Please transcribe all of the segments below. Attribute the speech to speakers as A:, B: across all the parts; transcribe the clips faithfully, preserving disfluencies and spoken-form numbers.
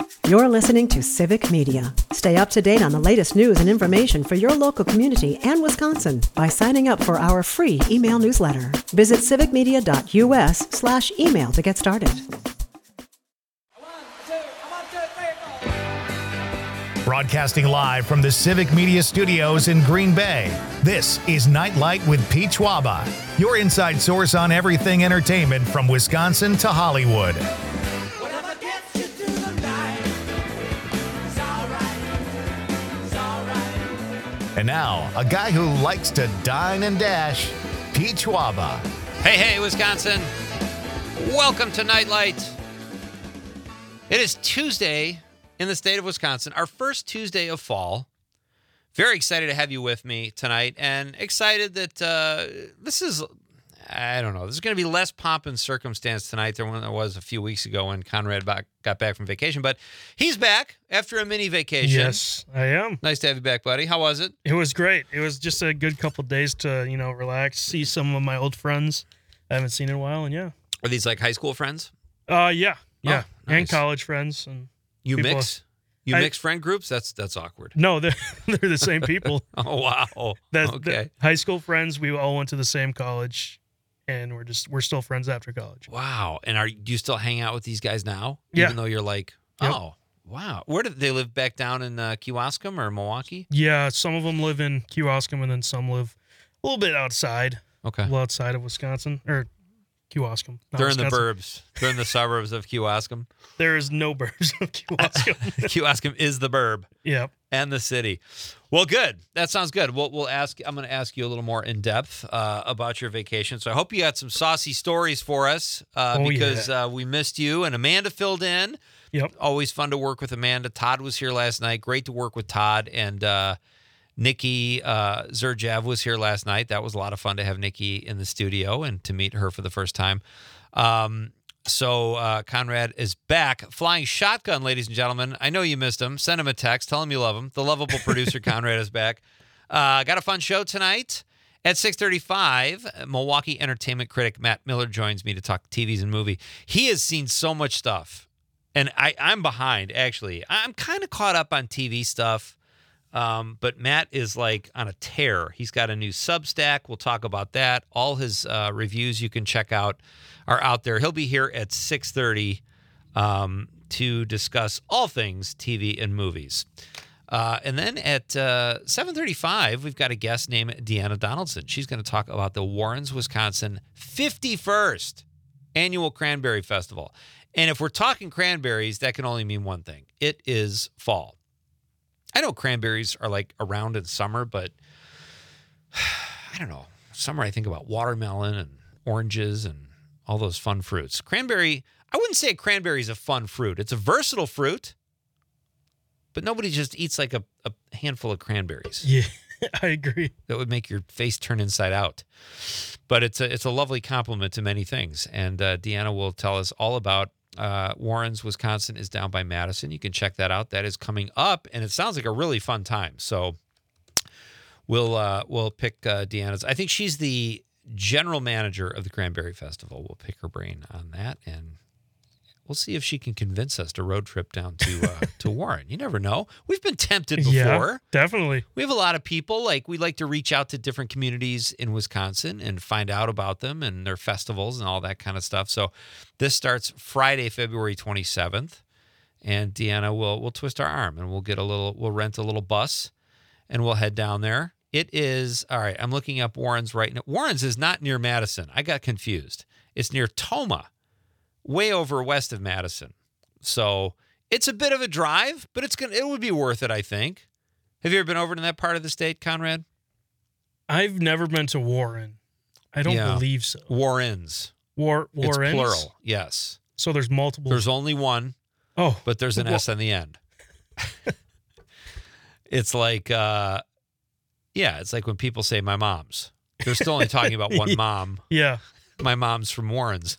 A: You're listening to Civic Media. Stay up to date on the latest news and information for your local community and Wisconsin by signing up for our free email newsletter. Visit civicmedia.us slash email to get started.
B: Broadcasting live from the Civic Media Studios in Green Bay, this is Nightlight with Pete Schwaba, your inside source on everything entertainment from Wisconsin to Hollywood. And now, a guy who likes to dine and dash, Pete Schwaba.
C: Hey, hey, Wisconsin. Welcome to Nightlight. It is Tuesday in the state of Wisconsin, our first Tuesday of fall. Very excited to have you with me tonight, and excited that uh, this is, I don't know, this is going to be less pomp and circumstance tonight than when there was a few weeks ago when Conrad back, got back from vacation. But he's back after a mini vacation.
D: Yes, I am.
C: Nice to have you back, buddy. How was it?
D: It was great. It was just a good couple days to, you know, relax, see some of my old friends I haven't seen in a while, and yeah.
C: Are these like high school friends?
D: Uh, yeah, yeah,
C: oh, nice.
D: And college friends. And
C: you
D: people.
C: mix? You
D: I,
C: mix friend groups? That's that's awkward.
D: No, they're, they're the same people.
C: Oh, wow.
D: That,
C: okay.
D: The high school friends, we all went to the same college, and we're just we're still friends after college.
C: Wow. And are do you still hang out with these guys now?
D: Yeah.
C: Even though you're like,
D: yep.
C: oh, wow. Where do they live? Back down in uh, Kewaskum or Milwaukee?
D: Yeah, some of them live in Kewaskum, and then some live a little bit outside.
C: Okay.
D: A little outside of Wisconsin, or Kewaskum.
C: They're
D: Wisconsin.
C: in the burbs. They're in the suburbs of Kewaskum.
D: There is no burbs of Kewaskum.
C: Kewaskum is the burb.
D: Yep.
C: And the city. Well, good. That sounds good. We'll, we'll ask. I'm going to ask you a little more in depth uh, about your vacation. So I hope you got some saucy stories for us uh,
D: oh,
C: because
D: yeah.
C: uh, we missed you, and Amanda filled in.
D: Yep.
C: Always fun to work with Amanda. Todd was here last night. Great to work with Todd. And uh, Nikki uh, Zerjav was here last night. That was a lot of fun to have Nikki in the studio and to meet her for the first time. Um, so uh, Conrad is back. Flying shotgun, ladies and gentlemen. I know you missed him. Send him a text. Tell him you love him. The lovable producer Conrad is back. Uh, got a fun show tonight. At six thirty-five, Milwaukee entertainment critic Matt Miller joins me to talk T Vs and movie. He has seen so much stuff. And I, I'm behind, actually. I'm kind of caught up on T V stuff. Um, but Matt is like on a tear. He's got a new Substack. We'll talk about that. All his uh, reviews you can check out are out there. He'll be here at six thirty um, to discuss all things T V and movies. Uh, and then at uh, seven thirty-five, we've got a guest named Deanna Donaldson. She's going to talk about the Warrens, Wisconsin fifty-first Annual Cranberry Festival. And if we're talking cranberries, that can only mean one thing. It is fall. I know cranberries are like around in summer, but I don't know. Summer, I think about watermelon and oranges and all those fun fruits. Cranberry, I wouldn't say a cranberry is a fun fruit. It's a versatile fruit, but nobody just eats like a, a handful of cranberries.
D: Yeah, I agree.
C: That would make your face turn inside out. But it's a, it's a lovely compliment to many things. And uh, Deanna will tell us all about Uh, Warrens, Wisconsin is down by Madison. You can check that out. That is coming up, and it sounds like a really fun time. So we'll uh, we'll pick uh, Deanna's. I think she's the general manager of the Cranberry Festival. We'll pick her brain on that, and we'll see if she can convince us to road trip down to uh, to Warren. You never know. We've been tempted before.
D: Yeah, definitely.
C: We have a lot of people. Like, we like to reach out to different communities in Wisconsin and find out about them and their festivals and all that kind of stuff. So this starts Friday, February twenty-seventh, and Deanna will will twist our arm, and we'll get a little. We'll rent a little bus, and we'll head down there. It is all right. I'm looking up Warrens right now. Warrens is not near Madison. I got confused. It's near Tomah, way over west of Madison. So it's a bit of a drive, but it's gonna it would be worth it, I think. Have you ever been over to that part of the state, Conrad?
D: I've never been to Warren. I don't
C: Yeah.
D: believe so.
C: Warrens.
D: War Warrens?
C: It's plural, yes.
D: So there's multiple.
C: There's only one,
D: oh,
C: but there's an
D: well,
C: S on the end. It's like, uh, yeah, it's like when people say my mom's. They're still only talking about one mom.
D: Yeah.
C: My mom's from Warrens.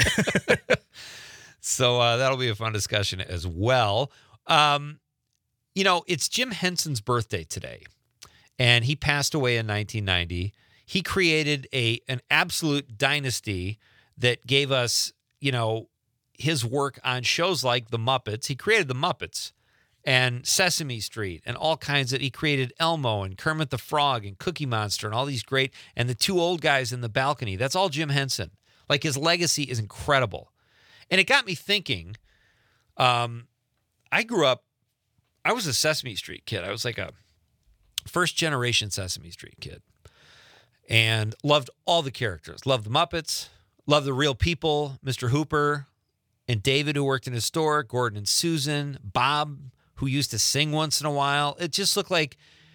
C: So uh, that'll be a fun discussion as well. Um, you know, it's Jim Henson's birthday today, and he passed away in nineteen ninety. He created a an absolute dynasty that gave us, you know, his work on shows like The Muppets. He created The Muppets and Sesame Street and all kinds of, he created Elmo and Kermit the Frog and Cookie Monster and all these great, and the two old guys in the balcony. That's all Jim Henson. Like, his legacy is incredible. And it got me thinking, um, I grew up, I was a Sesame Street kid. I was like a first generation Sesame Street kid and loved all the characters. Loved the Muppets, loved the real people, Mister Hooper and David, who worked in his store, Gordon and Susan, Bob, who used to sing once in a while. It just looked like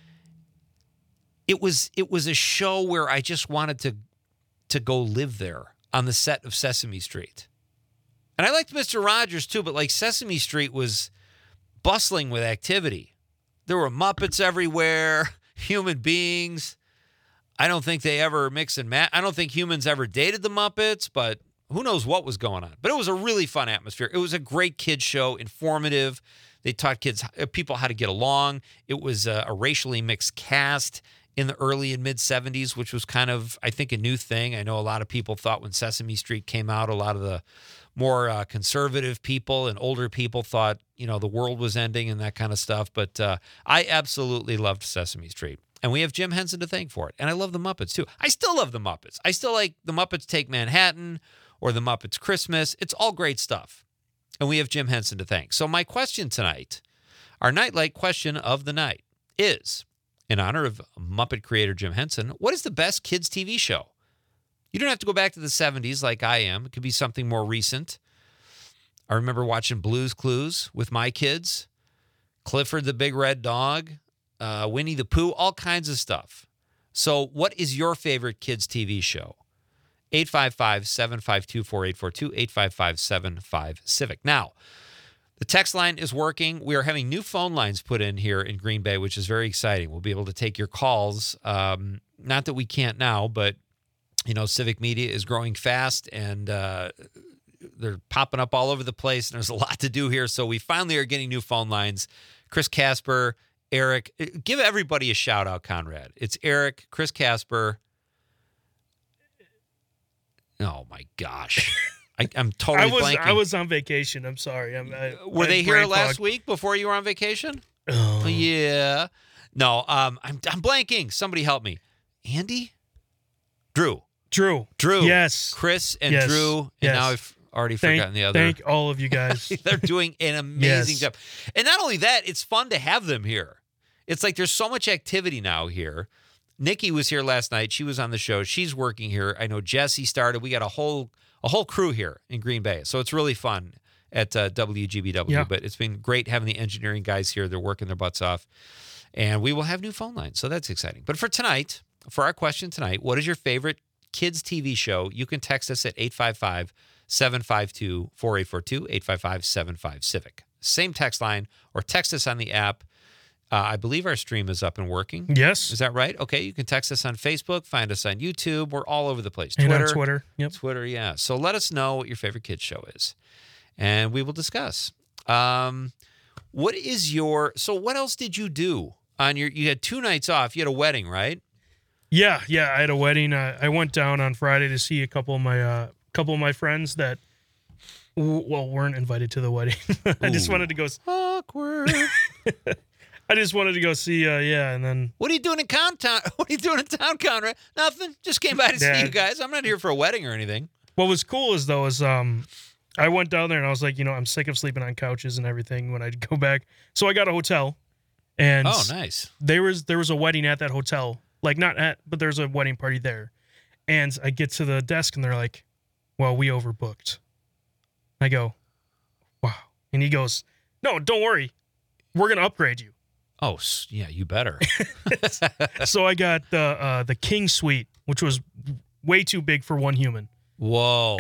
C: it was it was a show where I just wanted to to go live there on the set of Sesame Street. And I liked Mister Rogers too, but like Sesame Street was bustling with activity. There were Muppets everywhere, human beings. I don't think they ever mix and match. I don't think humans ever dated the Muppets, but who knows what was going on. But it was a really fun atmosphere. It was a great kids show, informative. They taught kids, people how to get along. It was a, a racially mixed cast in the early and mid-seventies, which was kind of, I think, a new thing. I know a lot of people thought when Sesame Street came out, a lot of the more uh, conservative people and older people thought, you know, the world was ending and that kind of stuff. But uh, I absolutely loved Sesame Street. And we have Jim Henson to thank for it. And I love the Muppets, too. I still love the Muppets. I still like the Muppets Take Manhattan or the Muppets Christmas. It's all great stuff. And we have Jim Henson to thank. So my question tonight, our Nightlight question of the night is, in honor of Muppet creator Jim Henson, what is the best kids' T V show? You don't have to go back to the seventies like I am. It could be something more recent. I remember watching Blue's Clues with my kids, Clifford the Big Red Dog, uh, Winnie the Pooh, all kinds of stuff. So what is your favorite kids' T V show? eight five five, seven five two, four eight four two, eight five five, seven five, Civic. Now, the text line is working. We are having new phone lines put in here in Green Bay, which is very exciting. We'll be able to take your calls. Um, not that we can't now, but, you know, Civic Media is growing fast, and uh, they're popping up all over the place, and there's a lot to do here. So we finally are getting new phone lines. Chris Casper, Eric. Give everybody a shout-out, Conrad. It's Eric, Chris Casper. Oh, my gosh. I, I'm totally
D: I was
C: blanking.
D: I was on vacation. I'm sorry. I'm, I,
C: Were
D: I
C: they here
D: brain
C: last
D: fog.
C: week before you were on vacation?
D: Oh.
C: Yeah. No, um, I'm I'm blanking. Somebody help me. Andy? Drew.
D: Drew.
C: Drew.
D: Yes.
C: Chris and
D: Yes.
C: Drew. And
D: Yes.
C: now I've already
D: Thank,
C: forgotten the other.
D: thank all of you guys.
C: They're doing an amazing
D: Yes.
C: job. And not only that, it's fun to have them here. It's like there's so much activity now here. Nikki was here last night. She was on the show. She's working here. I know Jesse started. We got a whole a whole crew here in Green Bay. So it's really fun at uh, W G B W.
D: Yeah.
C: But it's been great having the engineering guys here. They're working their butts off. And we will have new phone lines. So that's exciting. But for tonight, for our question tonight, what is your favorite kids' T V show? You can text us at eight five five, seven five two, four eight four two, eight five five, seven five, Civic. Same text line, or text us on the app. Uh, I believe our stream is up and working.
D: Yes.
C: Is that right? Okay, you can text us on Facebook, find us on YouTube. We're all over the place.
D: And
C: Twitter.
D: on Twitter. Yep.
C: Twitter, yeah. So let us know what your favorite kids show is, and we will discuss. Um, what is your, so what else did you do on your, you had two nights off. You had a wedding, right?
D: Yeah, yeah. I had a wedding. Uh, I went down on Friday to see a couple of my uh, couple of my friends that w- well weren't invited to the wedding. I just
C: Ooh.
D: wanted to go. s-
C: Awkward.
D: I just wanted to go see. Uh, yeah, and then
C: What are you doing in town? What are you doing in town, Conrad? Nothing. Just came by to see
D: Dad.
C: you guys. I'm not here for a wedding or anything.
D: what was cool is though is um, I went down there and I was like, you know, I'm sick of sleeping on couches and everything when I go back. So I got a hotel, and
C: Oh, nice.
D: there was there was a wedding at that hotel. Like not at, but there's a wedding party there. And I get to the desk and they're like, well, we overbooked. I go, wow. And he goes, no, don't worry. We're going to upgrade you.
C: Oh, s- yeah, you better.
D: So I got the uh, the king suite, which was way too big for one human.
C: Whoa.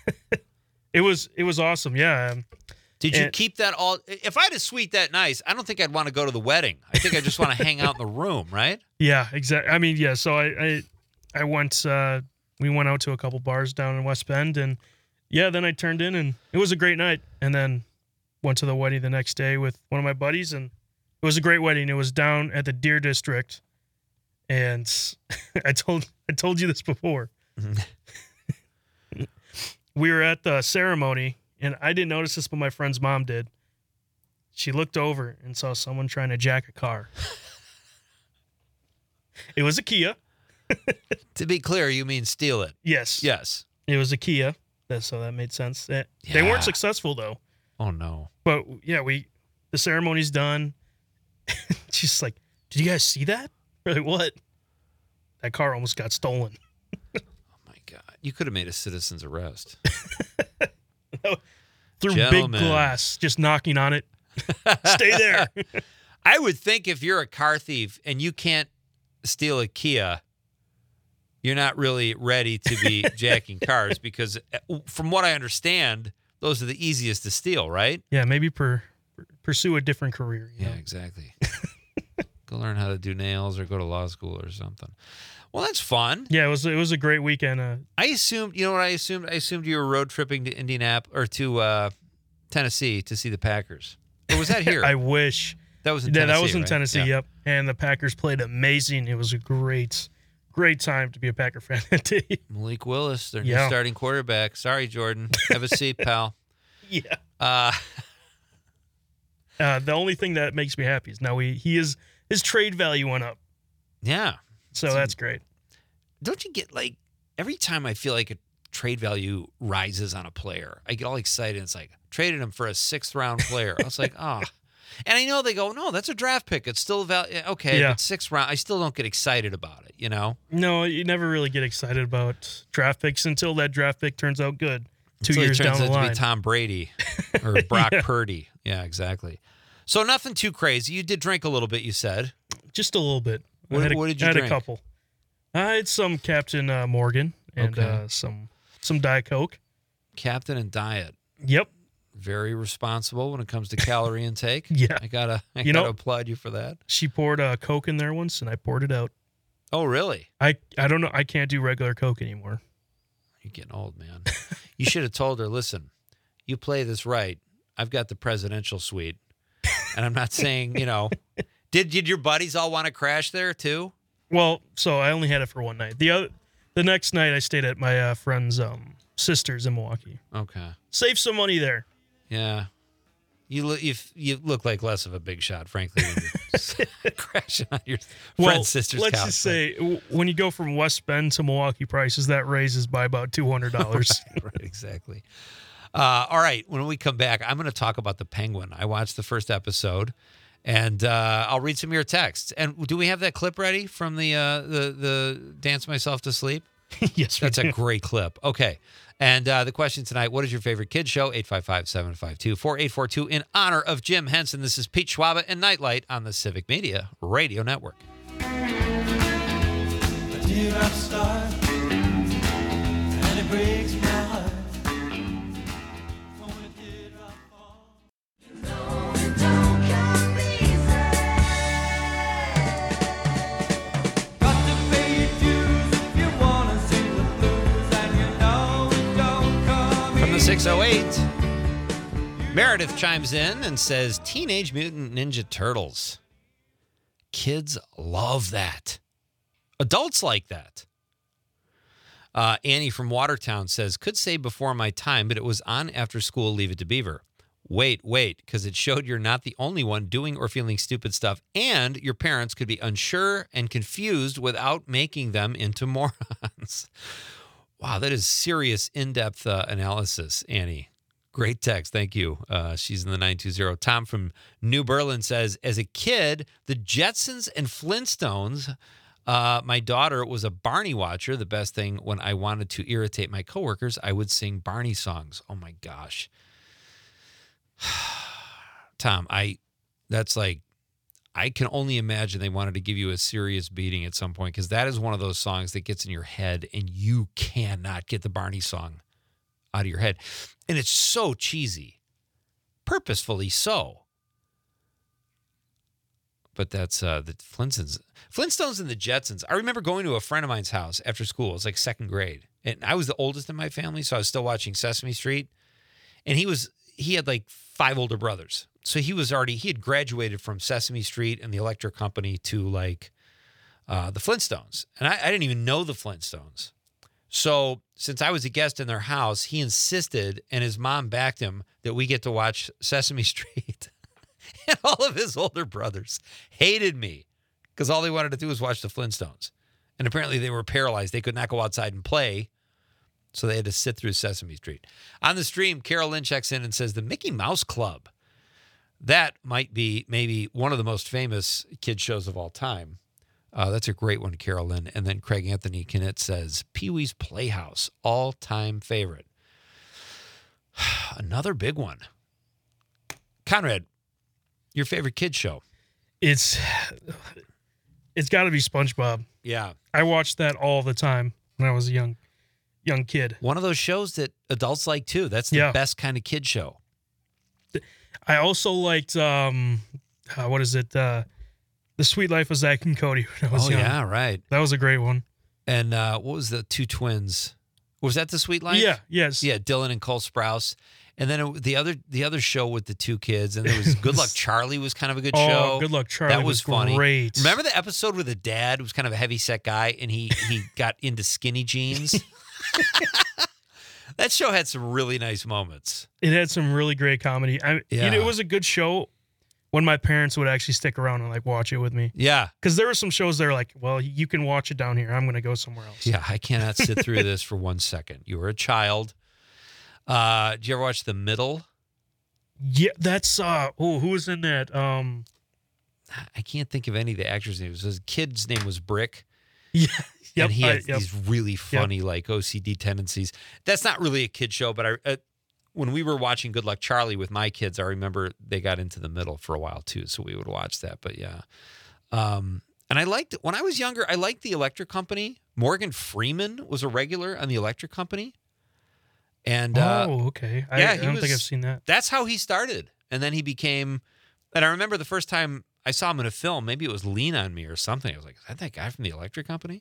D: It was it was awesome. Yeah. Um,
C: Did you
D: And-
C: keep that all? If I had a suite that nice, I don't think I'd want to go to the wedding. I think I just want to hang out in the room, right?
D: Yeah, exactly. I mean, yeah. So I I, I went. Uh, we went out to a couple bars down in West Bend, and yeah, then I turned in, and it was a great night. And then went to the wedding the next day with one of my buddies, and it was a great wedding. It was down at the Deer District, and I told I told you this before. We were at the ceremony, and I didn't notice this, but my friend's mom did. She looked over and saw someone trying to jack a car. It was a Kia.
C: To be clear, you mean steal it?
D: Yes.
C: Yes.
D: It was a Kia. That, so that made sense. They,
C: Yeah.
D: they weren't successful, though.
C: Oh, no.
D: But, yeah, we the ceremony's done. She's like, did you guys see that? We're like, what? That car almost got stolen.
C: Oh, my God. You could have made a citizen's arrest.
D: Through
C: Gentlemen.
D: big glass, just knocking on it. Stay there.
C: I would think if you're a car thief and you can't steal a Kia, you're not really ready to be jacking cars because from what I understand, those are the easiest to steal, right?
D: Yeah, maybe per, pursue a different career. You
C: Yeah,
D: know?
C: exactly. Go learn how to do nails or go to law school or something. Well, that's fun.
D: Yeah, it was it was a great weekend. Uh,
C: I assumed, you know what I assumed? I assumed you were road tripping to Indianapolis or to uh, Tennessee to see the Packers. Or was that here?
D: I wish.
C: that was in
D: Yeah,
C: Tennessee,
D: that was in
C: right?
D: Tennessee,
C: Yeah.
D: yep. And the Packers played amazing. It was a great, great time to be a Packer fan that day.
C: Malik Willis, their new
D: Yeah.
C: starting quarterback. Sorry, Jordan. Have a seat, pal.
D: Yeah.
C: Uh,
D: Uh, the only thing that makes me happy is now he, he is his trade value went up.
C: yeah.
D: So that's great.
C: Don't you get like every time I feel like a trade value rises on a player, I get all excited. It's like traded him for a sixth round player. I was like, oh, and I know they go, no, that's a draft pick. It's still value. Okay,
D: Yeah.
C: but sixth round, I still don't get excited about it. You know,
D: No, you never really get excited about draft picks until that draft pick turns out good. Two
C: Until he
D: years
C: turns
D: down the
C: out to
D: line.
C: be Tom Brady or Brock
D: Yeah.
C: Purdy. Yeah, exactly. So nothing too crazy. You did drink a little bit, you said.
D: Just a little bit.
C: What-
D: I had a,
C: what did you
D: I had
C: drink?
D: a couple. I had some Captain uh, Morgan and
C: Okay.
D: uh, some some Diet Coke.
C: Captain and diet.
D: Yep.
C: Very responsible when it comes to calorie intake.
D: Yeah.
C: I gotta, I
D: You
C: gotta
D: know-
C: applaud you for that.
D: She poured uh, Coke in there once, and I poured it out.
C: Oh, really?
D: I I don't know. I can't do regular Coke anymore.
C: You're getting old, man. You should have told her, listen, you play this right. I've got the presidential suite. And I'm not saying, you know, did did your buddies all want to crash there too?
D: Well, so I only had it for one night. The other, the next night, I stayed at my uh, friend's um, sister's in Milwaukee.
C: Okay.
D: Save some money there.
C: Yeah. You look you, you look like less of a big shot, frankly, when you're crashing on your
D: Well,
C: friend's sister's
D: let's
C: couch.
D: just say w- when you go from West Bend to Milwaukee prices, that raises by about two hundred dollars.
C: Right, right, exactly. Uh, all right. When we come back, I'm going to talk about the Penguin. I watched the first episode, and uh, I'll read some of your texts. And do we have that clip ready from the uh, the the Dance Myself to Sleep?
D: Yes, we
C: That's
D: do.
C: a great clip. Okay. And uh, the question tonight, what is your favorite kids show? eight five five, seven five two, four eight four two in honor of Jim Henson. This is Pete Schwaba and Nightlight on the Civic Media Radio Network.
E: A teardrop star, and it breaks my heart. When a teardrop falls. Got to pay your dues if you wanna sing the blues, and you know it don't come
C: From the
E: easy.
C: six oh eight, Meredith chimes in and says, Teenage Mutant Ninja Turtles. Kids love that. Adults like that. Uh, Annie from Watertown says, could say before my time, but it was on after school, Leave It to Beaver. Wait, wait, because it showed you're not the only one doing or feeling stupid stuff, and your parents could be unsure and confused without making them into morons. Wow, that is serious, in-depth uh, analysis, Annie. Great text. Thank you. Uh, she's in the nine two zero. Tom from New Berlin says, as a kid, the Jetsons and Flintstones, uh, my daughter was a Barney watcher. The best thing when I wanted to irritate my coworkers, I would sing Barney songs. Oh, my gosh. Tom, I that's like, I can only imagine they wanted to give you a serious beating at some point because that is one of those songs that gets in your head and you cannot get the Barney song out of your head. And it's so cheesy, purposefully so. But that's uh, the Flintstones. Flintstones and the Jetsons. I remember going to a friend of mine's house after school. It was like second grade. And I was the oldest in my family, so I was still watching Sesame Street. And he was he had like five older brothers. So he was already, he had graduated from Sesame Street and the Electric Company to like uh, the Flintstones. And I, I didn't even know the Flintstones. So since I was a guest in their house, he insisted, and his mom backed him, that we get to watch Sesame Street. And all of his older brothers hated me because all they wanted to do was watch the Flintstones. And apparently they were paralyzed. They could not go outside and play, so they had to sit through Sesame Street. On the stream, Carol Lynn checks in and says, the Mickey Mouse Club. That might be maybe one of the most famous kid shows of all time. Uh, that's a great one, Carol Lynn. And then Craig Anthony Kinnett says, Pee-wee's Playhouse, all-time favorite. Another big one. Conrad, your favorite kid show?
D: It's it's got to be SpongeBob.
C: Yeah.
D: I watched that all the time when I was a young young kid.
C: One of those shows that adults like too. That's the
D: Yeah.
C: best kind of kid show.
D: I also liked um, uh, what is it? Uh, The Sweet Life of Zach and Cody when I was
C: Oh,
D: young.
C: yeah, right.
D: That was a great one.
C: And uh, what was the two twins? Was that The Sweet Life?
D: Yeah. Yes.
C: Yeah, Dylan and Cole Sprouse. And then it, the other the other show with the two kids, and there was Good Luck Charlie was kind of a good
D: Oh,
C: show.
D: Good Luck Charlie
C: That was,
D: was
C: funny.
D: great.
C: Remember the episode where the dad was kind of a heavy set guy, and he he got into skinny jeans? That show had some really nice moments.
D: It had some really great comedy. I,
C: Yeah.
D: you know, it was a good show when my parents would actually stick around and like watch it with me.
C: Yeah.
D: Because there were some shows that are like, well, you can watch it down here. I'm going to go somewhere else.
C: Yeah, I cannot sit through this for one second. You were a child. Uh, did you ever watch The Middle?
D: Yeah, that's uh oh, who was in that? Um
C: I can't think of any of the actors' names. His kid's name was Brick.
D: yeah, yep,
C: and he
D: I-
C: had
D: yep.
C: these really funny, like O C D tendencies. That's not really a kid show, but I, uh, when we were watching Good Luck Charlie with my kids, I remember they got into The Middle for a while too, so we would watch that. But yeah, um, and I liked when I was younger. I liked the Electric Company. Morgan Freeman was a regular on the Electric Company, and uh,
D: Oh, okay. I,
C: yeah,
D: I
C: he
D: don't think
C: was-
D: I've seen that.
C: that's how he started. And then he became, and I remember the first time I saw him in a film, maybe it was Lean on Me or something. I was like, is that that guy from the Electric Company?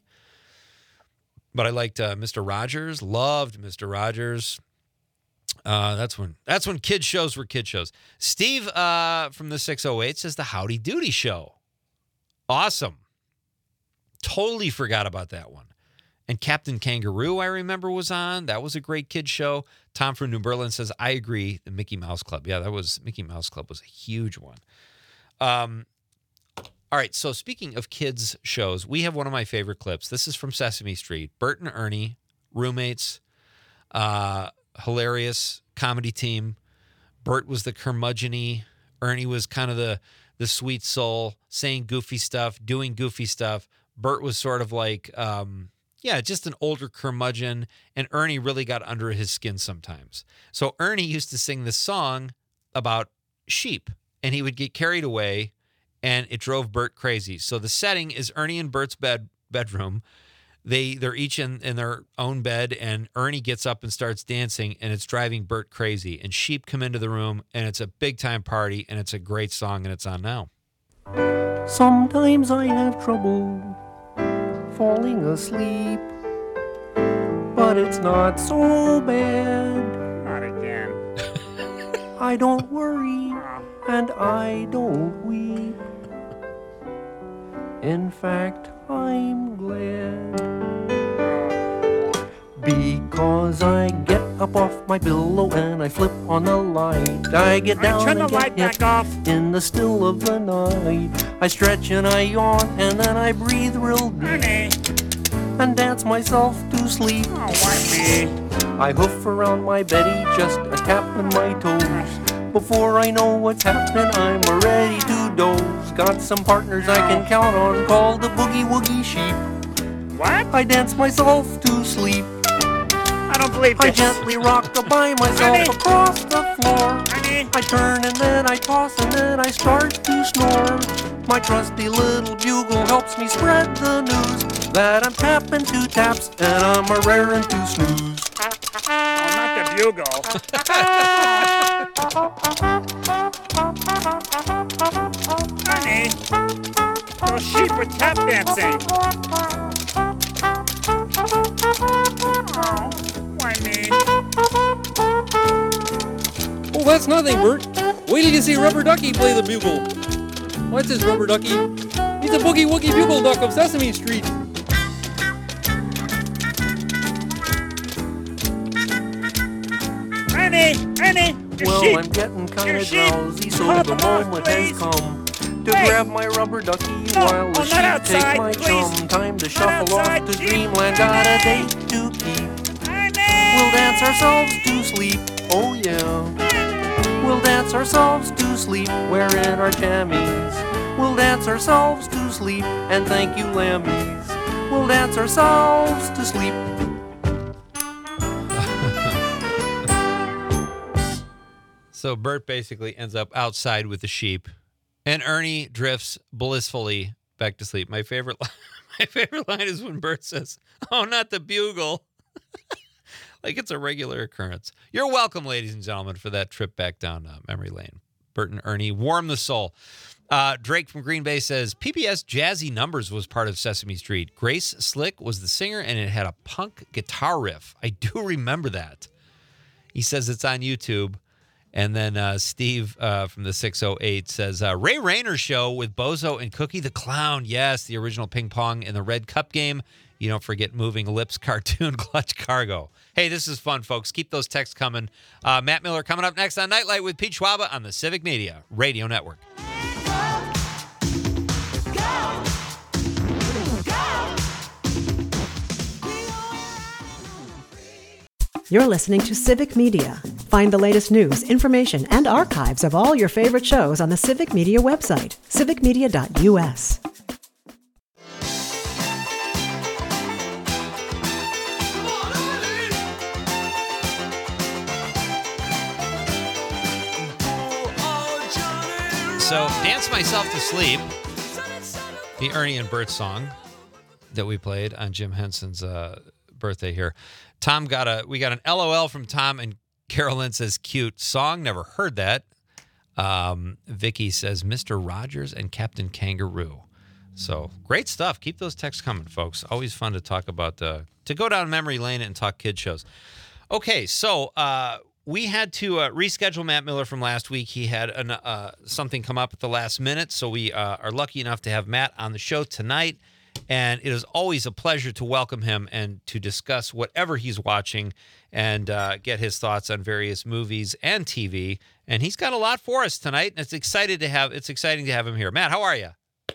C: But I liked uh, Mister Rogers, loved Mister Rogers. Uh, that's when that's when kid shows were kid shows. Steve uh, from the six oh eight says the Howdy Doody Show. Awesome. Totally forgot about that one. And Captain Kangaroo, I remember, was on. That was a great kid show. Tom from New Berlin says, I agree, the Mickey Mouse Club. Yeah, that was, Mickey Mouse Club was a huge one. Um, all right, so speaking of kids shows, we have one of my favorite clips. This is from Sesame Street. Bert and Ernie, roommates, uh, hilarious comedy team. Bert was the curmudgeon-y. Ernie was kind of the, the sweet soul, saying goofy stuff, doing goofy stuff. Bert was sort of like... Um, Yeah, just an older curmudgeon, and Ernie really got under his skin sometimes. So Ernie used to sing this song about sheep, and he would get carried away, and it drove Bert crazy. So the setting is Ernie and Bert's bed bedroom. They they're each in, in their own bed, and Ernie gets up and starts dancing, and it's driving Bert crazy. And sheep come into the room, and it's a big time party, and it's a great song, and it's on now.
F: Sometimes I have trouble falling asleep, but it's not so bad.
G: Not again.
F: I don't worry and I don't weep. In fact, I'm glad, because I get up off my pillow and I flip on the light. I get down
G: Turn the
F: and
G: light
F: get
G: back off.
F: in the still of the night. I stretch and I yawn and then I breathe real deep
G: Honey.
F: and dance myself to sleep.
G: Oh, why me?
F: I hoof around my Betty, just a tapping my toes. Before I know what's happening, I'm ready to doze. Got some partners I can count on, called the Boogie Woogie Sheep.
G: What?
F: I dance myself to sleep.
G: I don't believe
F: I
G: this.
F: gently rock by myself
G: Honey.
F: across the floor.
G: Honey.
F: I turn and then I toss and then I start to snore. My trusty little bugle helps me spread the news that I'm tapping two taps and I'm a raring to snooze.
G: Oh, not the bugle. Honey. Those sheep were tap dancing. Oh, why me?
H: Oh, that's nothing, Bert. Wait till you see Rubber Ducky play the bugle. What's this Rubber Ducky? He's a boogie woogie bugle duck of Sesame Street.
G: Ernie, Ernie, your
F: Well,
G: sheep.
F: I'm getting kind
G: Your
F: of
G: sheep.
F: drowsy, so
G: Call
F: the
G: them out,
F: moment has
G: please.
F: come to
G: Hey.
F: grab my rubber ducky
G: No,
F: while the
G: oh, not
F: sheep
G: outside,
F: take my
G: please.
F: chum. Time to
G: Not
F: shuffle
G: outside,
F: off to
G: sheep.
F: dreamland, got a
G: Ernie.
F: date to keep.
G: Ernie.
F: We'll dance ourselves to sleep, oh yeah. We'll dance ourselves to sleep, wearing our jammies. We'll dance ourselves to sleep, and thank you, lammies. We'll dance ourselves to sleep.
C: So Bert basically ends up outside with the sheep, and Ernie drifts blissfully back to sleep. My favorite, li- my favorite line is when Bert says, "Oh, not the bugle," like it's a regular occurrence. You're welcome, ladies and gentlemen, for that trip back down uh, memory lane. Bert and Ernie warm the soul. Uh, Drake from Green Bay says P B S Jazzy Numbers was part of Sesame Street. Grace Slick was the singer, and it had a punk guitar riff. I do remember that. He says it's on YouTube. And then uh, Steve uh, from the six oh eight says, uh, Ray Rayner show with Bozo and Cookie the Clown. Yes, the original ping pong in the Red Cup game. You don't forget Moving Lips cartoon Clutch Cargo. Hey, this is fun, folks. Keep those texts coming. Uh, Matt Miller coming up next on Nightlight with Pete Schwaba on the Civic Media Radio Network.
A: You're listening to Civic Media. Find the latest news, information, and archives of all your favorite shows on the Civic Media website, civic media dot u s.
C: So, Dance Myself to Sleep, the Ernie and Bert song that we played on Jim Henson's uh, birthday here. Tom got a, we got an L O L from Tom, and Carolyn says, cute song, never heard that. Um, Vicky says, Mister Rogers and Captain Kangaroo. So, great stuff. Keep those texts coming, folks. Always fun to talk about, uh, to go down memory lane and talk kid shows. Okay, so uh, we had to uh, reschedule Matt Miller from last week. He had an, uh, something come up at the last minute, so we uh, are lucky enough to have Matt on the show tonight. And it is always a pleasure to welcome him and to discuss whatever he's watching and uh, get his thoughts on various movies and T V. And he's got a lot for us tonight. And it's excited to have. It's exciting to have him here. Matt, how are you?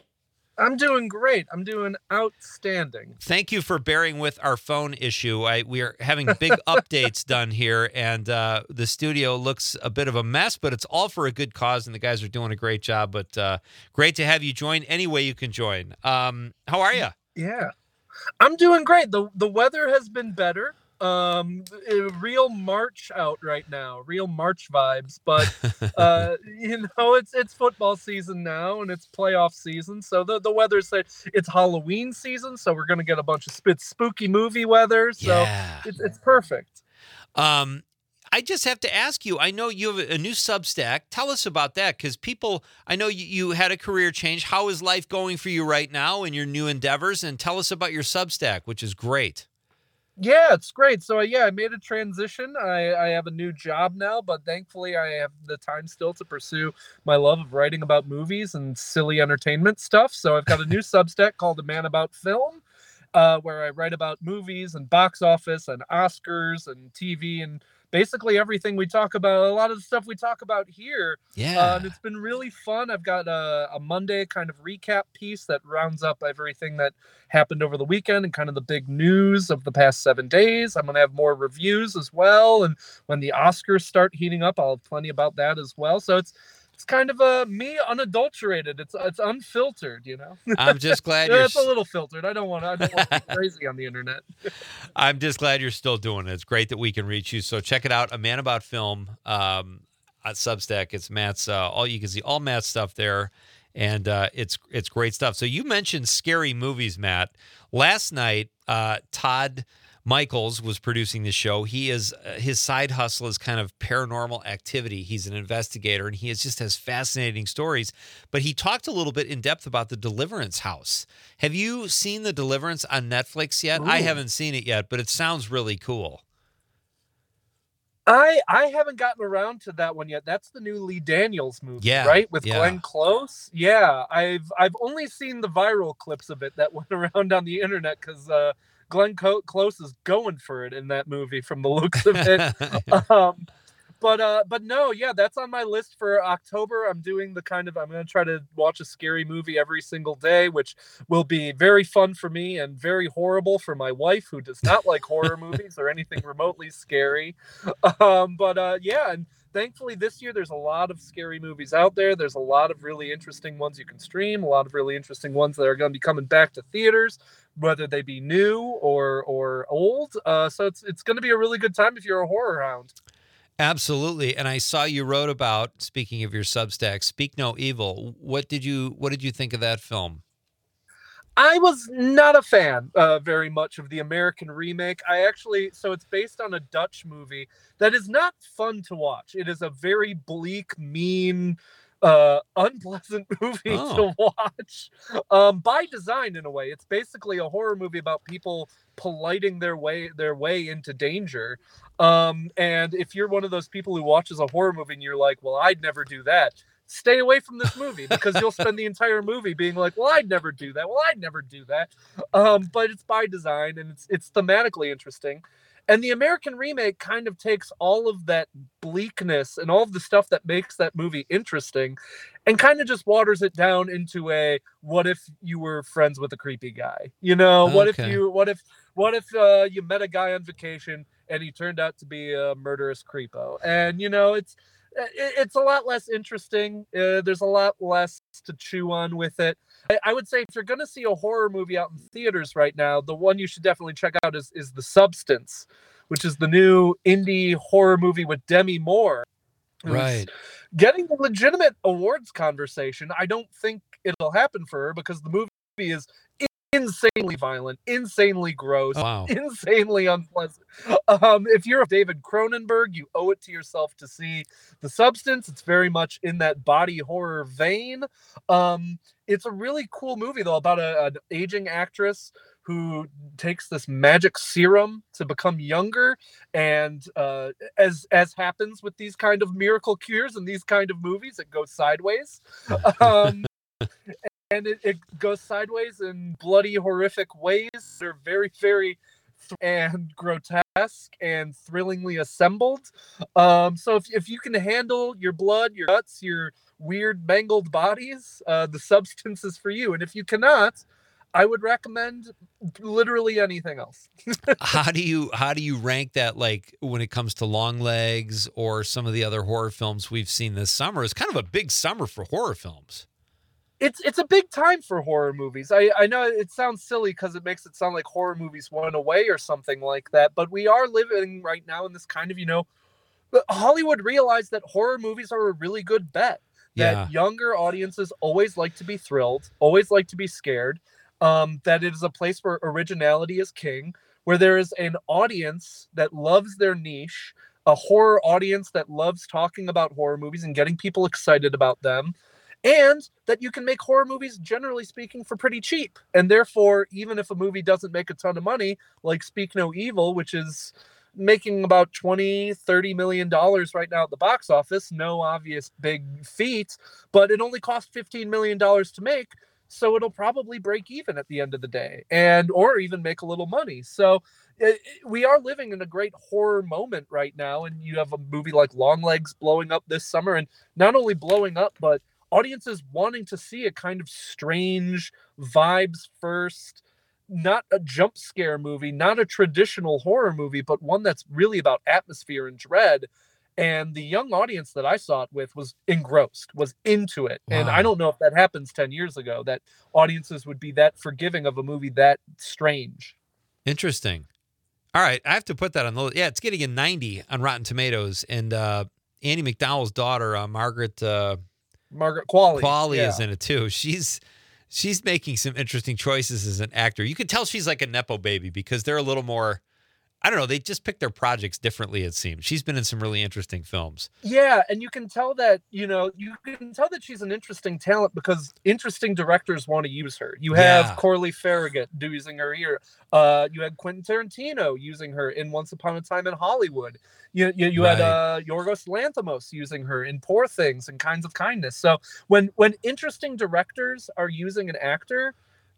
I: I'm doing great. I'm doing outstanding.
C: Thank you for bearing with our phone issue. I, we are having big updates done here, and uh, the studio looks a bit of a mess, but it's all for a good cause, and the guys are doing a great job. But uh, great to have you join any way you can join. Um, how are you?
I: Yeah, I'm doing great. the The weather has been better. Um, a real March out right now, real March vibes. But uh, you know, it's it's football season now, and it's playoff season. So the the weather's said it's Halloween season, so we're gonna get a bunch of spit spooky movie weather. So
C: Yeah.
I: it's it's perfect.
C: Um, I just have to ask you, I know you have a new Substack. Tell us about that, because people, I know you, you had a career change. How is life going for you right now in your new endeavors? And tell us about your Substack, which is great.
I: Yeah, it's great. So uh, yeah, I made a transition. I, I have a new job now, but thankfully I have the time still to pursue my love of writing about movies and silly entertainment stuff. So I've got a new Substack called A Man About Film, uh, where I write about movies and box office and Oscars and T V and basically everything we talk about, a lot of the stuff we talk about here.
C: Yeah.
I: Uh, and it's been really fun. I've got a, a Monday kind of recap piece that rounds up everything that happened over the weekend and kind of the big news of the past seven days. I'm going to have more reviews as well. And when the Oscars start heating up, I'll have plenty about that as well. So it's it's kind of a me unadulterated. It's it's unfiltered, you know.
C: I'm just glad
I: Yeah,
C: you're
I: it's a little filtered. I don't want I don't want to be crazy on the internet.
C: I'm just glad you're still doing it. It's great that we can reach you. So check it out, A Man About Film um, at Substack. It's Matt's, uh, all you can see all Matt's stuff there, and uh, it's it's great stuff. So you mentioned scary movies, Matt. Last night, uh, Todd Michaels was producing the show. He is uh, his side hustle is kind of paranormal activity. He's an investigator, and he is, just has fascinating stories. But he talked a little bit in depth about the Deliverance House. Have you seen the Deliverance on Netflix yet?
I: Ooh.
C: I haven't seen it yet, but it sounds really cool.
I: I I haven't gotten around to that one yet. That's the new Lee Daniels movie,
C: Yeah,
I: right? With
C: yeah.
I: Glenn Close. Yeah, I've I've only seen the viral clips of it that went around on the internet because uh, Glenn Co- Close is going for it in that movie from the looks of it. um, but uh, but no, yeah, that's on my list for October. I'm doing the kind of I'm gonna try to watch a scary movie every single day, which will be very fun for me and very horrible for my wife, who does not like horror movies or anything remotely scary. Um, but uh, yeah, and thankfully this year there's a lot of scary movies out there. There's a lot of really interesting ones you can stream, a lot of really interesting ones that are going to be coming back to theaters, whether they be new or or old. Uh, so it's it's going to be a really good time if you're a horror hound.
C: Absolutely. And I saw you wrote about, speaking of your Substack, Speak No Evil. What did you what did you think of that film?
I: I was not a fan uh, very much of the American remake. I actually, so it's based on a Dutch movie that is not fun to watch. It is a very bleak, mean, uh, unpleasant movie
C: Oh.
I: to watch um, by design in a way. It's basically a horror movie about people politing their way their way into danger. Um, and if you're one of those people who watches a horror movie and you're like, well, I'd never do that, stay away from this movie, because you'll spend the entire movie being like, well, I'd never do that. Well, I'd never do that. Um, but it's by design and it's it's thematically interesting. And the American remake kind of takes all of that bleakness and all of the stuff that makes that movie interesting and kind of just waters it down into a, what if you were friends with a creepy guy? You know, what if
C: Okay.
I: you what if what if uh, you met a guy on vacation and he turned out to be a murderous creepo? And you know, it's it- it's a lot less interesting. Uh, there's a lot less to chew on with it. I, I would say if you're going to see a horror movie out in theaters right now, the one you should definitely check out is, is The Substance, which is the new indie horror movie with Demi Moore. who's
C: Right.
I: Getting a legitimate awards conversation. I don't think it'll happen for her because the movie is insanely violent, insanely gross,
C: Wow.
I: insanely unpleasant. Um, if you're a David Cronenberg, you owe it to yourself to see The Substance. It's very much in that body horror vein. Um, it's a really cool movie, though, about a, an aging actress who takes this magic serum to become younger. And uh, as as happens with these kind of miracle cures and these kind of movies, it goes sideways. Um, and it, it goes sideways in bloody, horrific ways. They're very, very th- and grotesque and thrillingly assembled. Um, so if, if you can handle your blood, your guts, your weird mangled bodies, uh, The Substance is for you. And if you cannot, I would recommend literally anything else.
C: How do you how do you rank that, like when it comes to Long Legs or some of the other horror films we've seen this summer? It's kind of a big summer for horror films.
I: It's it's a big time for horror movies. I, I know it sounds silly because it makes it sound like horror movies went away or something like that, but we are living right now in this kind of, you know, Hollywood realized that horror movies are a really good bet. That
C: Yeah.
I: younger audiences always like to be thrilled, always like to be scared. Um, that it is a place where originality is king, where there is an audience that loves their niche, a horror audience that loves talking about horror movies and getting people excited about them, and that you can make horror movies, generally speaking, for pretty cheap. And therefore, even if a movie doesn't make a ton of money, like Speak No Evil, which is making about twenty, thirty million dollars right now at the box office, no obvious big feat, but it only cost fifteen million dollars to make. So it'll probably break even at the end of the day, and or even make a little money. So it, it- we are living in a great horror moment right now, and you have a movie like Longlegs blowing up this summer, and not only blowing up, but audiences wanting to see a kind of strange vibes first, not a jump scare movie, not a traditional horror movie, but one that's really about atmosphere and dread. And the young audience that I saw it with was engrossed, was into it. And
C: Wow.
I: I don't know if that happens ten years ago, that audiences would be that forgiving of a movie that strange.
C: Interesting. All right, I have to put that on the list. Yeah, it's getting a ninety on Rotten Tomatoes, and uh, Andy McDowell's daughter, uh, Margaret uh,
I: Margaret Qualley.
C: Qualley,
I: yeah.
C: is in it too. She's she's making some interesting choices as an actor. You can tell she's like a nepo baby because they're a little more. I don't know. They just pick their projects differently, it seems. She's been in some really interesting films.
I: Yeah, and you can tell that, you know, you can tell that she's an interesting talent because interesting directors want to use her. You have
C: Yeah.
I: Corley Farragut using her here. Uh, you had Quentin Tarantino using her in Once Upon a Time in Hollywood. You you, you had
C: Right.
I: uh, Yorgos Lanthimos using her in Poor Things and Kinds of Kindness. So when when interesting directors are using an actor,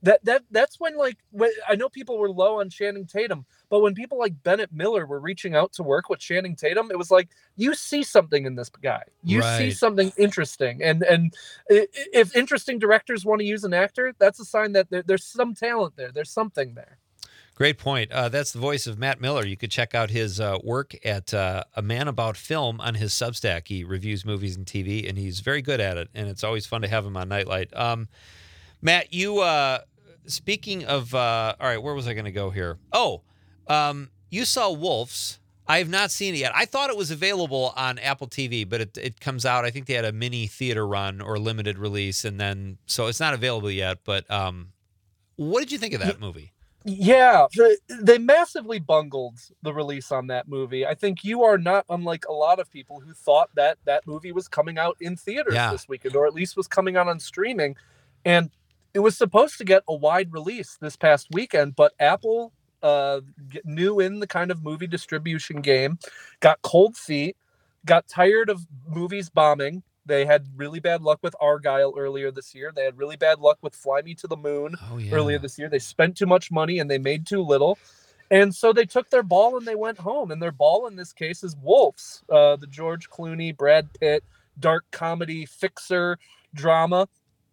I: That that that's when like when, I know people were low on Channing Tatum, but when people like Bennett Miller were reaching out to work with Channing Tatum, it was like you see something in this guy, you see
C: Right.
I: something interesting, and and i- i- if interesting directors want to use an actor, that's a sign that there, there's some talent there, there's something there.
C: Great point. Uh, that's the voice of Matt Miller. You could check out his uh, work at uh, A Man About Film on his Substack. He reviews movies and T V, and he's very good at it. And it's always fun to have him on Nightlight. Um, Matt, you uh, speaking of, uh, all right, where was I going to go here? Oh, um, you saw Wolves. I have not seen it yet. I thought it was available on Apple T V, but it, it comes out. I think they had a mini theater run or limited release, and then so it's not available yet. But um, what did you think of that movie?
I: Yeah, the, they massively bungled the release on that movie. I think you are not unlike a lot of people who thought that that movie was coming out in theaters
C: Yeah.
I: this weekend, or at least was coming out on streaming. And it was supposed to get a wide release this past weekend, but Apple uh, get- knew in the kind of movie distribution game, got cold feet, got tired of movies bombing. They had really bad luck with Argyle earlier this year. They had really bad luck with Fly Me to the Moon
C: Oh yeah.
I: earlier this year. They spent too much money and they made too little. And so they took their ball and they went home. And their ball in this case is Wolves, uh, the George Clooney, Brad Pitt, dark comedy, fixer drama.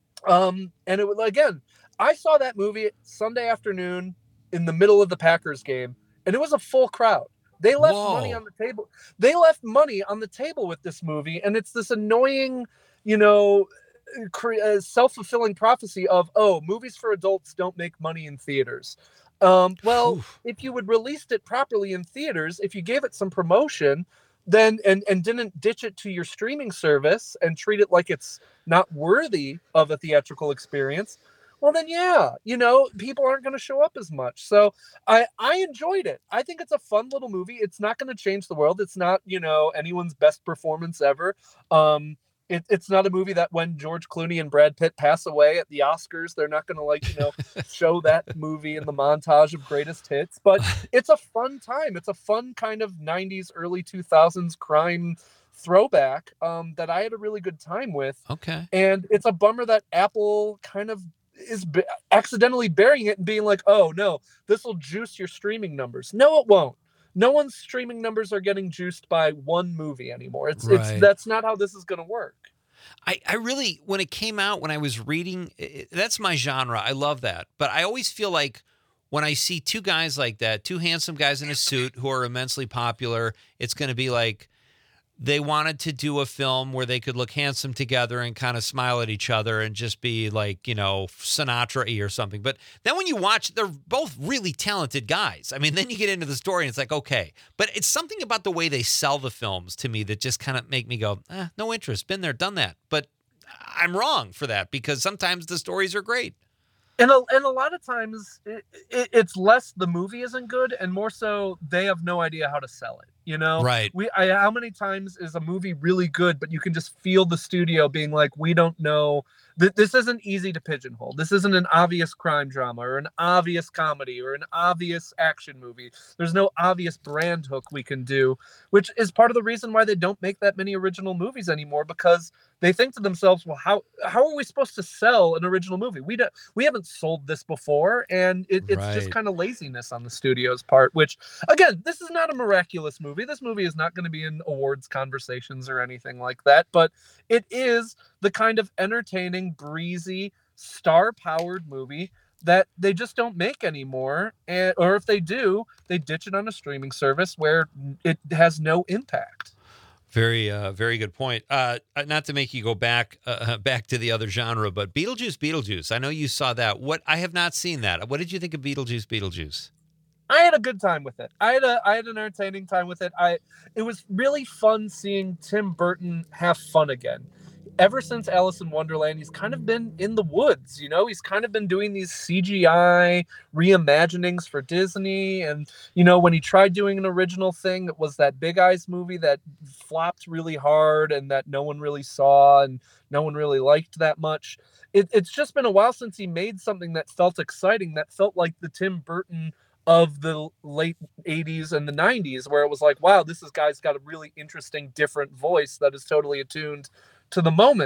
I: Um, and it was, again, I saw that movie Sunday afternoon in the middle of the Packers game, and it was a full crowd. They left money
C: Whoa.
I: on the table. They left money on the table with this movie, and it's this annoying, you know, cre- uh, self-fulfilling prophecy of, oh, movies for adults don't make money in theaters. Um, well,
C: Oof.
I: if you would released it properly in theaters, if you gave it some promotion, then and and didn't ditch it to your streaming service and treat it like it's not worthy of a theatrical experience, well then yeah, you know, people aren't going to show up as much. So I I enjoyed it. I think it's a fun little movie. It's not going to change the world. It's not, you know, anyone's best performance ever. Um it, it's not a movie that when George Clooney and Brad Pitt pass away at the Oscars, they're not going to like, you know, show that movie in the montage of greatest hits. But it's a fun time. It's a fun kind of nineties, early two thousands crime throwback um, that I had a really good time with.
C: Okay.
I: And it's a bummer that Apple kind of is b- accidentally burying it and being like, oh, no, this will juice your streaming numbers. No, it won't. No one's streaming numbers are getting juiced by one movie anymore. It's
C: Right.
I: it's that's not how this is going to work.
C: I, I really, when it came out, when I was reading, it, that's my genre. I love that. But I always feel like when I see two guys like that, two handsome guys in a suit who are immensely popular, it's going to be like they wanted to do a film where they could look handsome together and kind of smile at each other and just be like, you know, Sinatra-y or something. But then when you watch, they're both really talented guys. I mean, then you get into the story and it's like, okay. But it's something about the way they sell the films to me that just kind of make me go, eh, no interest. Been there, done that. But I'm wrong for that because sometimes the stories are great.
I: And a, and a lot of times it, it, it's less the movie isn't good and more so they have no idea how to sell it. You know,
C: Right.
I: We I, how many times is a movie really good, but you can just feel the studio being like, we don't know. Th- this isn't easy to pigeonhole. This isn't an obvious crime drama or an obvious comedy or an obvious action movie. There's no obvious brand hook we can do, which is part of the reason why they don't make that many original movies anymore, because they think to themselves, well, how how are we supposed to sell an original movie? We don't we haven't sold this before, and it, it's just
C: Right.
I: kind of laziness on the studio's part. Which, again, this is not a miraculous movie. This movie is not going to be in awards conversations or anything like that, but it is the kind of entertaining, breezy, star-powered movie that they just don't make anymore, and or if they do, they ditch it on a streaming service where it has no impact.
C: Very, uh, very good point. Uh, not to make you go back, uh, back to the other genre, but Beetlejuice, Beetlejuice. I know you saw that. What I have not seen that. What did you think of Beetlejuice, Beetlejuice?
I: I had a good time with it. I had a I had an entertaining time with it. I it was really fun seeing Tim Burton have fun again. Ever since Alice in Wonderland, he's kind of been in the woods, you know? He's kind of been doing these C G I reimaginings for Disney. And, you know, when he tried doing an original thing, it was that Big Eyes movie that flopped really hard and that no one really saw and no one really liked that much. It, it's just been a while since he made something that felt exciting, that felt like the Tim Burton of the late eighties and the nineties, where it was like, wow, this is guy's got a really interesting, different voice that is totally attuned to the moment.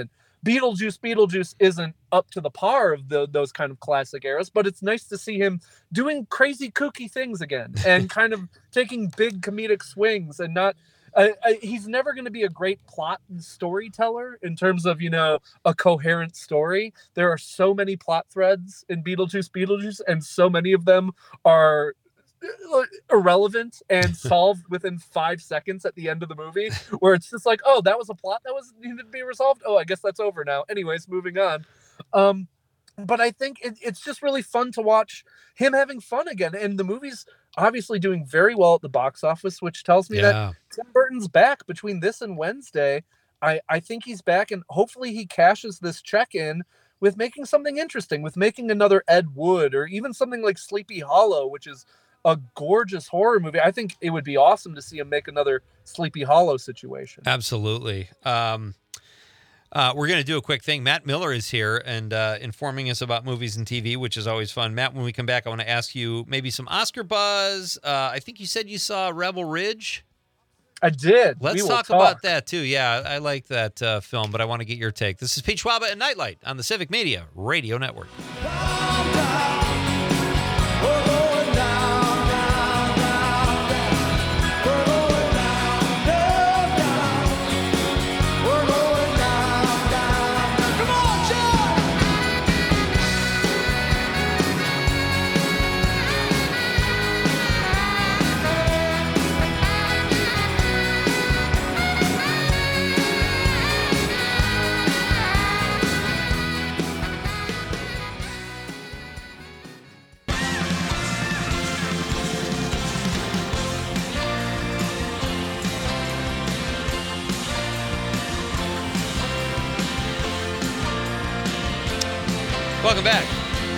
I: Beetlejuice, Beetlejuice isn't up to the par of the, those kind of classic eras, but it's nice to see him doing crazy kooky things again and kind of taking big comedic swings and not. Uh, uh, he's never going to be a great plot and storyteller in terms of, you know, a coherent story. There are so many plot threads in Beetlejuice, Beetlejuice, and so many of them are irrelevant and solved within five seconds at the end of the movie, where it's just like, oh, that was a plot that was needed to be resolved. Oh, I guess that's over now. Anyways, moving on. Um, but I think it, it's just really fun to watch him having fun again. And the movie's obviously doing very well at the box office, which tells me
C: Yeah.
I: that Tim Burton's back between this and Wednesday. I, I think he's back, and hopefully he cashes this check in with making something interesting, with making another Ed Wood, or even something like Sleepy Hollow, which is a gorgeous horror movie. I think it would be awesome to see him make another Sleepy Hollow situation.
C: Absolutely. Um, uh, we're going to do a quick thing. Matt Miller is here and uh, informing us about movies and T V, which is always fun. Matt, when we come back, I want to ask you maybe some Oscar buzz. Uh, I think you said you saw Rebel Ridge.
I: I did.
C: Let's
I: We will
C: talk,
I: talk
C: about that too. Yeah, I like that uh, film, but I want to get your take. This is Pete Schwaba and Nightlight on the Civic Media Radio Network. Welcome back.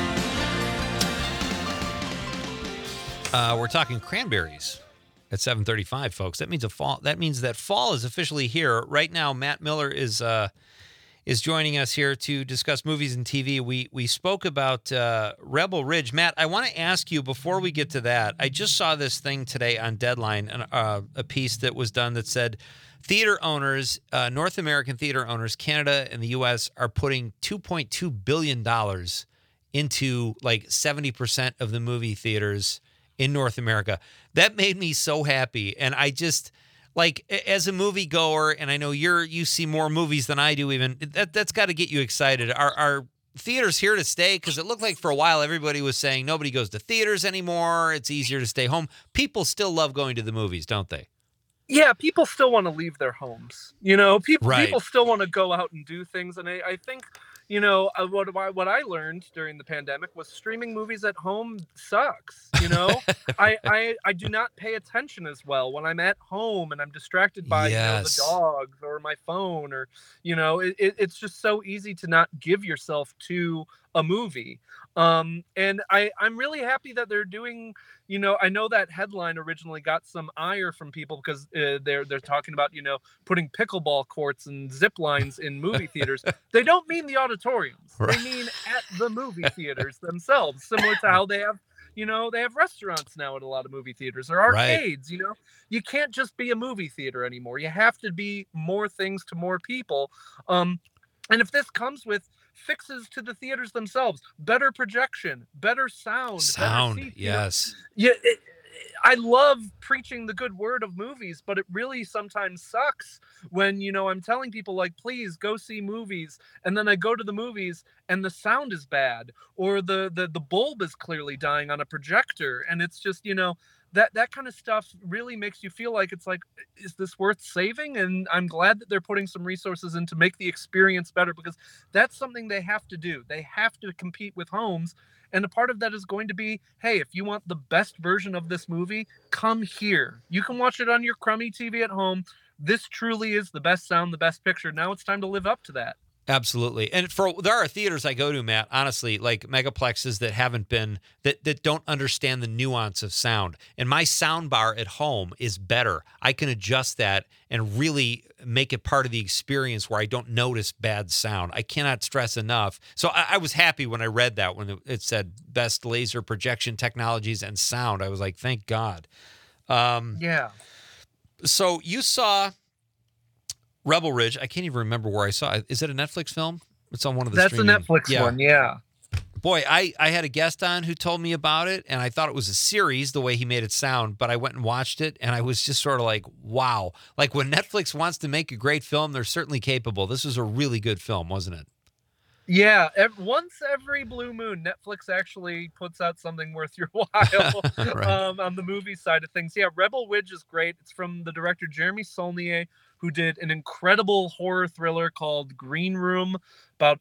C: Uh, we're talking cranberries at seven thirty-five, folks. That means a fall. That means that fall is officially here. Right now, Matt Miller is uh, is joining us here to discuss movies and T V. We we spoke about uh, Rebel Ridge. Matt, I want to ask you before we get to that. I just saw this thing today on Deadline, an, uh, a piece that was done that said theater owners, uh, North American theater owners, Canada and the U S are putting two point two billion dollars into like seventy percent of the movie theaters in North America. That made me so happy. And I just, like, as a moviegoer, and I know you're you see more movies than I do even, that, that's got to get you excited. Are, are theaters here to stay? Because it looked like for a while everybody was saying nobody goes to theaters anymore. It's easier to stay home. People still love going to the movies, don't they?
I: Yeah, people still want to leave their homes. You know, people
C: Right.
I: people still want to go out and do things, and I, I think, you know, uh, what I- what I learned during the pandemic was streaming movies at home sucks. You know, I, I I do not pay attention as well when I'm at home and I'm distracted by
C: Yes.
I: you know, the dogs or my phone, or you know, it, it, it's just so easy to not give yourself to a movie. Um, and I I'm really happy that they're doing. You know, I know that headline originally got some ire from people because uh, they're they're talking about, you know, putting pickleball courts and zip lines in movie theaters. They don't mean the auditoriums.
C: Right.
I: They mean at the movie theaters themselves, similar to how they have, you know, they have restaurants now at a lot of movie theaters or
C: Right.
I: arcades. You know, you can't just be a movie theater anymore. You have to be more things to more people. Um, and if this comes with fixes to the theaters themselves, better projection, better sound,
C: Sound,
I: better seats, you know,
C: yes.
I: yeah, it, I love preaching the good word of movies, but it really sometimes sucks when, you know, I'm telling people like, please go see movies, and then I go to the movies and the sound is bad, or the the the bulb is clearly dying on a projector, and it's just, you know, that that kind of stuff really makes you feel like it's like, is this worth saving? And I'm glad that they're putting some resources in to make the experience better, because that's something they have to do. They have to compete with homes. And a part of that is going to be, hey, if you want the best version of this movie, come here. You can watch it on your crummy T V at home. This truly is the best sound, the best picture. Now it's time to live up to that.
C: Absolutely. And for there are theaters I go to, Matt, honestly, like megaplexes that haven't been that that don't understand the nuance of sound. And my sound bar at home is better. I can adjust that and really make it part of the experience where I don't notice bad sound. I cannot stress enough. So I, I was happy when I read that when it said best laser projection technologies and sound. I was like, thank God. Um,
I: Yeah.
C: so you saw Rebel Ridge. I can't even remember where I saw it. Is it a Netflix film? It's on one of the
I: That's a
C: streaming-
I: Netflix
C: yeah.
I: one, yeah.
C: Boy, I, I had a guest on who told me about it, and I thought it was a series the way he made it sound, but I went and watched it, and I was just sort of like, wow. Like when Netflix wants to make a great film, they're certainly capable. This was a really good film, wasn't it?
I: Yeah, ev- once every blue moon, Netflix actually puts out something worth your while
C: Right.
I: um, on the movie side of things. Yeah, Rebel Ridge is great. It's from the director Jeremy Saulnier, who did an incredible horror thriller called Green Room about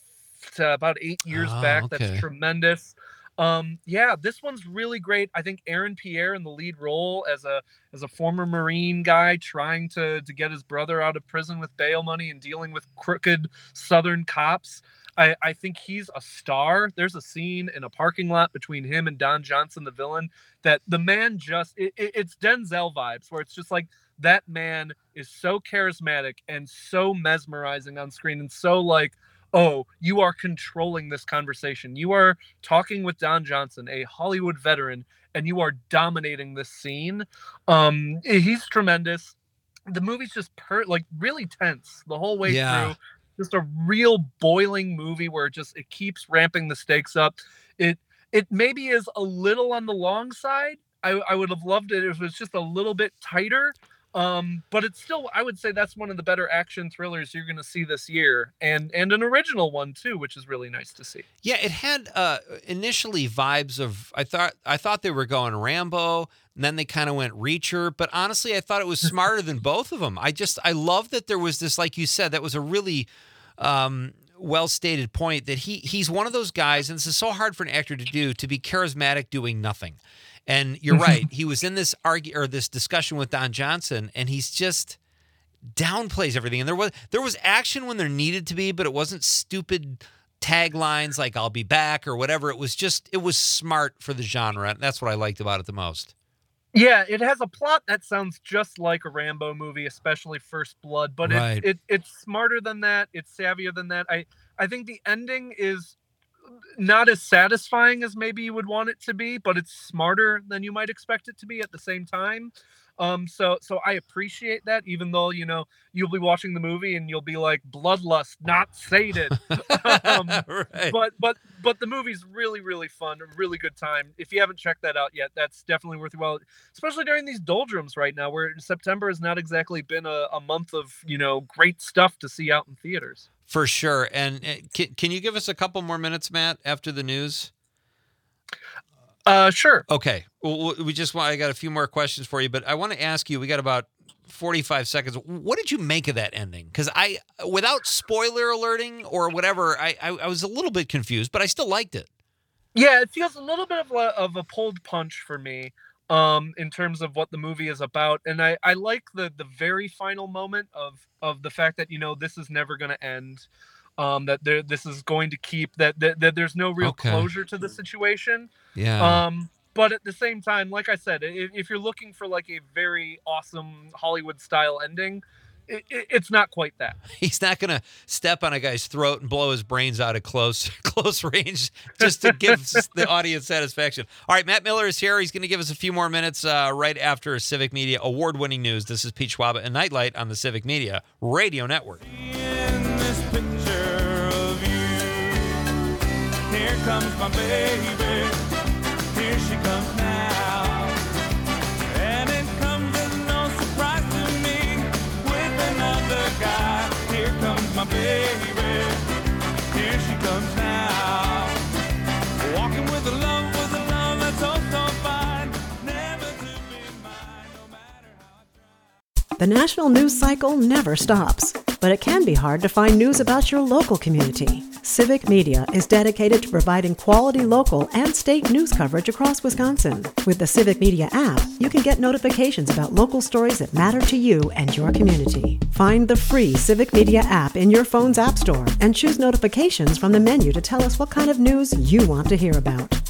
I: uh, about eight years
C: Oh,
I: back.
C: okay.
I: That's tremendous. Um, yeah, this one's really great. I think Aaron Pierre in the lead role as a as a former Marine guy trying to to get his brother out of prison with bail money and dealing with crooked Southern cops. I, I think he's a star. There's a scene in a parking lot between him and Don Johnson, the villain, that the man just it, it- it's Denzel vibes, where it's just like that man is so charismatic and so mesmerizing on screen and so like, oh, you are controlling this conversation. You are talking with Don Johnson, a Hollywood veteran, and you are dominating this scene. Um, he's tremendous. The movie's just per like really tense the whole way
C: Yeah.
I: through. Just a real boiling movie where it just it keeps ramping the stakes up. It it maybe is a little on the long side. I, I would have loved it if it was just a little bit tighter. Um, but it's still, I would say that's one of the better action thrillers you're going to see this year, and and an original one too, which is really nice to see.
C: Yeah, it had uh, initially vibes of I thought I thought they were going Rambo, and then they kind of went Reacher. But honestly, I thought it was smarter than both of them. I just I love that there was this, like you said, that was a really um, well stated point that he he's one of those guys, and this is so hard for an actor to do, to be charismatic doing nothing. And you're right, he was in this argue or this discussion with Don Johnson, and he's just downplays everything. And there was there was action when there needed to be, but it wasn't stupid taglines like "I'll be back" or whatever. It was just it was smart for the genre. And that's what I liked about it the most.
I: Yeah, it has a plot that sounds just like a Rambo movie, especially First Blood, but
C: Right.
I: it, it it's smarter than that. It's savvier than that. I I think the ending is not as satisfying as maybe you would want it to be, but it's smarter than you might expect it to be at the same time. Um, so so I appreciate that, even though, you know, you'll be watching the movie and you'll be like, bloodlust not sated. um,
C: Right.
I: but but but the movie's really really fun, a really good time. If you haven't checked that out yet, that's definitely worth your while, especially during these doldrums right now, where September has not exactly been a, a month of, you know, great stuff to see out in theaters.
C: For sure. And uh, can, can you give us a couple more minutes, Matt, after the news?
I: Uh, sure.
C: Okay. Well, we just want, I got a few more questions for you, but I want to ask you, we got about forty-five seconds. What did you make of that ending? Because I, without spoiler alerting or whatever, I, I, I was a little bit confused, but I still liked it.
I: Yeah, it feels a little bit of a, of a pulled punch for me, um, in terms of what the movie is about, and I, I like the the very final moment of of the fact that, you know, this is never going to end, um, that there this is going to keep that that, that there's no real
C: Okay.
I: closure to the situation.
C: Yeah.
I: Um, but at the same time, like I said, if, if you're looking for like a very awesome Hollywood style ending, it, it, it's not quite that.
C: He's not going to step on a guy's throat and blow his brains out at close close range just to give the audience satisfaction. All right, Matt Miller is here. He's going to give us a few more minutes uh, right after Civic Media award-winning news. This is Pete Schwaba and Nightlight on the Civic Media Radio Network.
E: In this picture of you, here comes my baby, here she comes now, and it comes as no surprise to me, with another guy, here comes my baby, here she comes now, walking with a love, with a love that's oh so fine, never to be mine, no matter how I try.
A: The national news cycle never stops, but it can be hard to find news about your local community. Civic Media is dedicated to providing quality local and state news coverage across Wisconsin. With the Civic Media app, you can get notifications about local stories that matter to you and your community. Find the free Civic Media app in your phone's app store and choose notifications from the menu to tell us what kind of news you want to hear about.